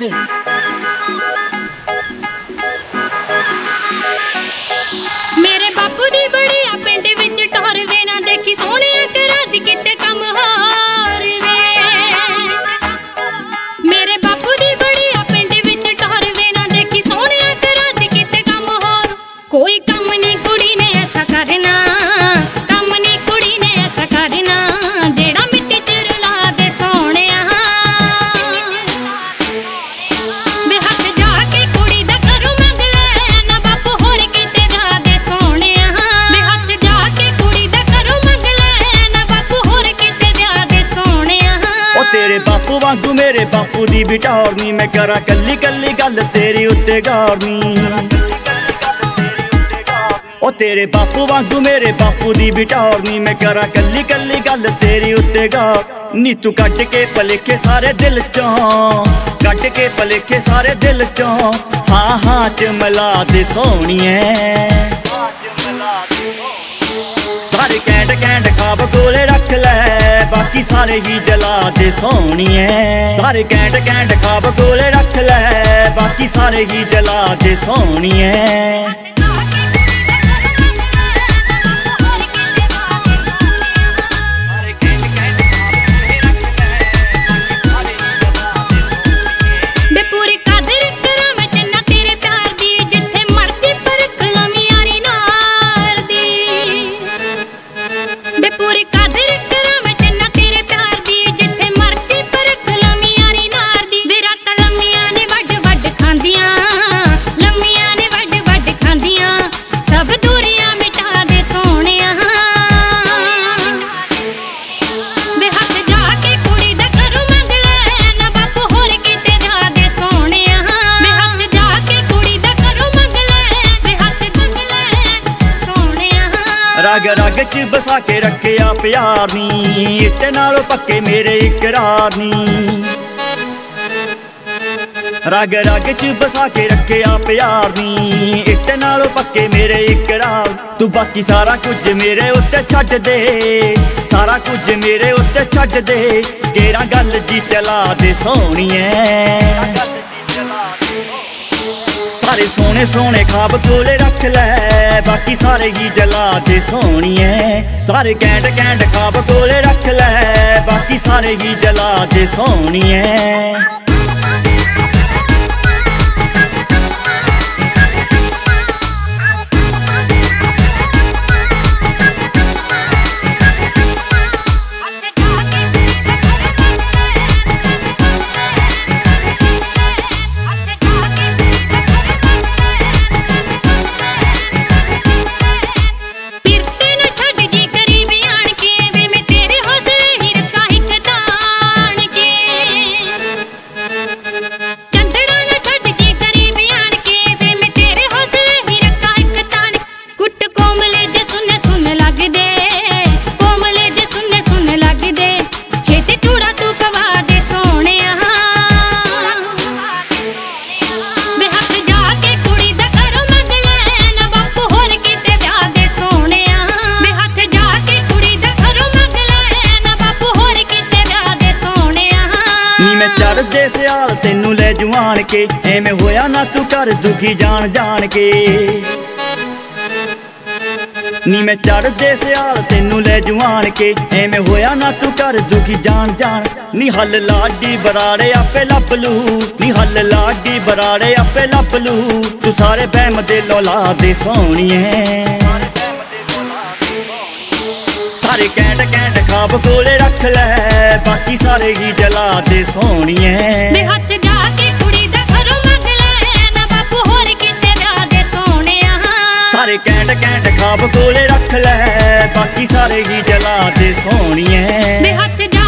मेरे बापू दी बड़िया पिंड विच टोर वे ना देखी सोहणिया करा दी किते कम हार वे। मेरे बापू दी बड़िया पिंड विच टोर वे ना देखी सोहणिया करा दी किते कम होर। कोई कम नहीं कुड़ी ने ऐसा करना, कम नहीं कुड़ी ने ऐसा करना जेड़ा मिट्टी च रुला दे सोहणिया। वे हथ जाके कुड़ी दा घरों मंग ले ना बापू होर किते जा दे सोहणिया। वे हथ जाके कुड़ी दा घरों मंग ले ना बापू होर किते जा दे सोहणिया। ओ तेरे बापू वांगू मेरे बापू दी भी टौर नी, मैं करा कल्ली कल्ली गल तेरी उत्ते गौर नी। ओ तेरे बापू वांगू मेरे बापू दी भी टौर नी, मैं करा कल्ली कल्ली गल तेरी उत्ते गौर नी। तू कट के भलेखे सारे दिल चों, कट के भलेखे सारे दिल चों हाँ हाँ च मिला दे सोहणिए। सारे कैंड कैंड खाब कोले रख ले, बाकी सारे ही जला दे सोहणिए। सारे कैंड कैंड खाब कोले रख ले, बाकी सारे ही जला दे सोहणिए। रग रग च बसा के रखिया प्यार नी, इट्टे नालों पक्के मेरे इकरार नी। रग रग च बसा के रखिया प्यार नी, इट्टे नालों पक्के मेरे इकरार। तू बाकी सारा कुछ मेरे उत्ते छड्ड दे, सारा कुछ मेरे उत्ते छड्ड दे केरा गल जी चला दे सोहणिए। सारे सोने सोने खाब कोले रख ले, बाकी सारे ही जला दे सोहणिए। सारे कैंड कैंड खाब कोले रख ले, बाकी सारे ही जला दे सोहणिए। चढ़दे सियाल तेनू ले जुआन के, एवें होया ना तू कर दुखी जान जान के। नी मैं चढ़दे सियाल तेनू ले जुआन के, एवें होया ना तू कर दुखी जान जान। नी हल लाडी बराड़े आपे लभ लू, नी हल लाडी बराड़े आपे लभ लू। तू सारे बहम दिलों ला दे सोहणिए। सारे कैंड कैंड खाब कोले रख ले, बाकी सारे ही जला दे सोहणिए। वे हथ जाके कुड़ी दा घरों मंग ले ना बापू होर किते जा दे सोहणिया। सारे कैंड कैंड खाब कोले रख ले, बाकी सारे ही जला दे सोहणिए। वे हथ